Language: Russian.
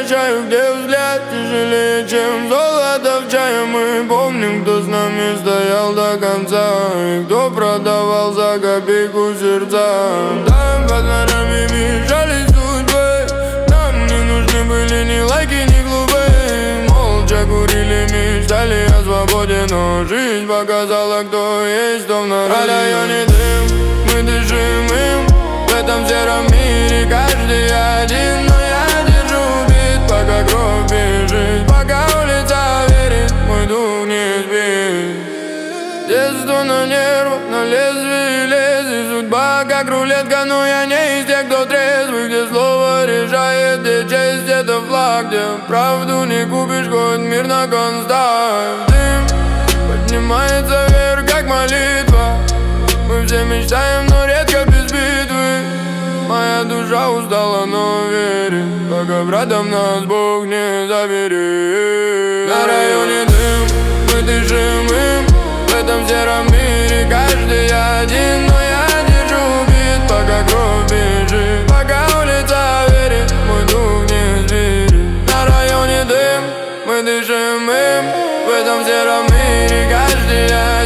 замечаю, где взгляд тяжелее, чем золото в чае. Мы помним, кто с нами стоял до конца и кто продавал за копейку сердца. Там под ногами мешались судьбы, нам не нужны были ни лайки, ни клубы. Молча курили, мечтали о свободе, но жизнь показала, кто есть, кто в народе. А районе дым, мы дышим им, в этом сером мире каждый один. Но я держу бит, пока кровь бежит, пока улица верит, мой дух не спит. Детство на нервах, на лезвие лезет судьба, как рулетка, но я не из тех, кто трезвый, где слово решает, где честь это флаг, где правду не купишь, хоть мир на констант. Дым поднимается вверх, как молитва. Мы все мечтаем, но редко без битвы. Моя душа устала, но верит, пока братом нас Бог не заберет. На районе дым, мы дышим им, в этом сером мире каждый один. Но я держу бит, пока кровь бежит, пока улица верит, мой дух не сберет. На районе дым, мы дышим им, в этом сером мире каждый один.